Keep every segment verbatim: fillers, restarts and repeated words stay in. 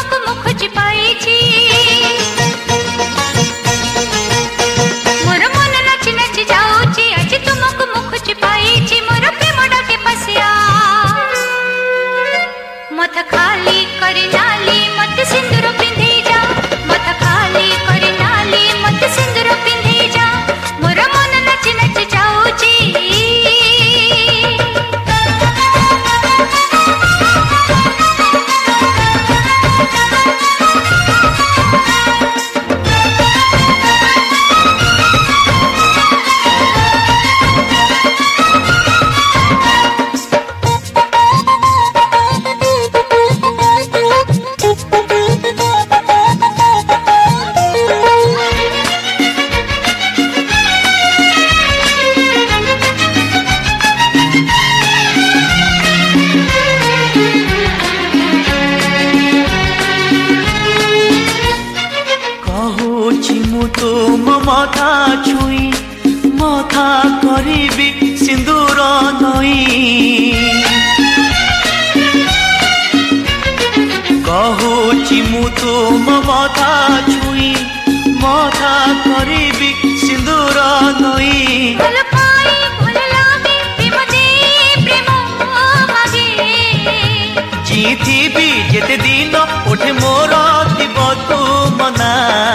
तुमको मुखुज पाइछि मोर मन नाची नाची जाउछि आज तुमको मुखुज पाइछि मोर प्रेम डाके पसिया मत खाली करी नाली मत सिंदूर पिंधि जा मत खाली करी नाली मत सिंदूर पिंधि जा मोर मन नाची नाची जाउछि मथा छुई मथा करीबी सिंदूर नई कहूची मु तुम मथा छुई मथा करीबी सिंदूर नई जीथिबी जेते दिन उठे मोर थिब तुम ना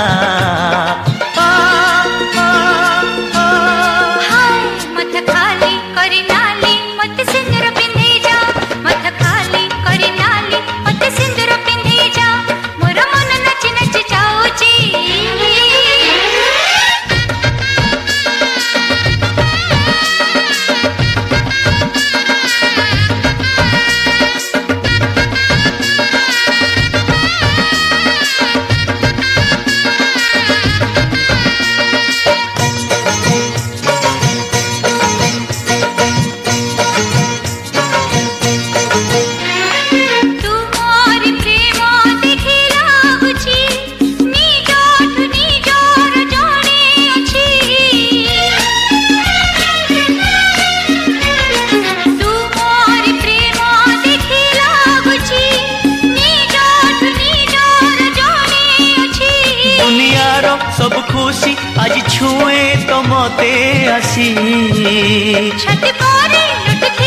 सब खुशी आज छुए तो मते आसी छाती पर लुट